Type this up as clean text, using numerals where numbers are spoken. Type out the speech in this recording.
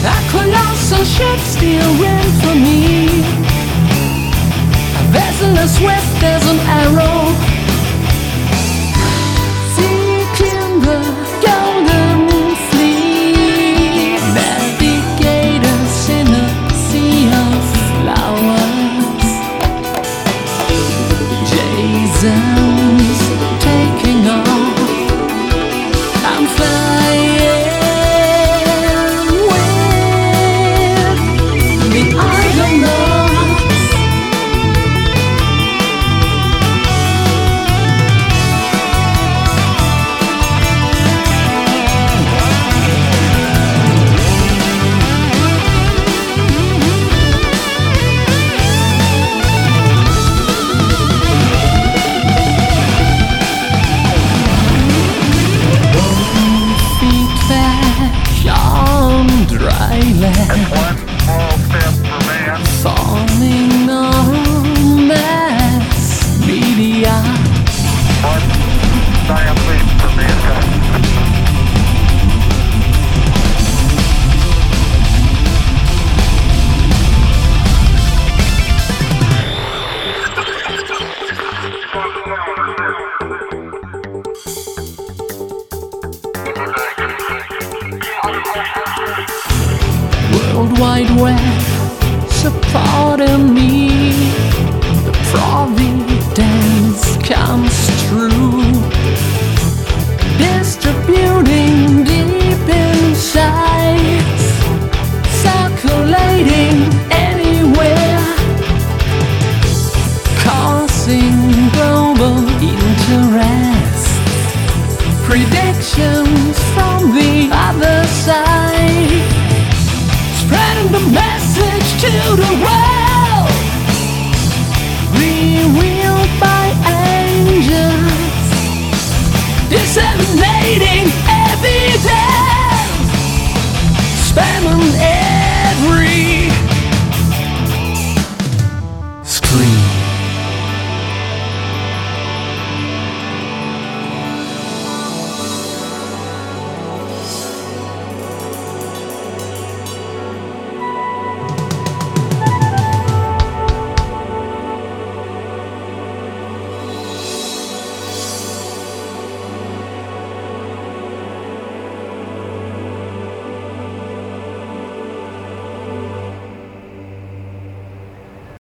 A colossal ship steering for me, a vessel as swift as an arrow, seeking the golden fleet. Navigators in a sea of flowers, Jason's taking off. I'm flying with the Argonauts. On dry land, one small step for man, falling on mass media. one giant leap for mankind. World Wide Web supporting me, the providence comes true, distributing deep insights, circulating anywhere, causing global interest, predictions from the other side, spreading the message to the world, revealed by angels, disseminating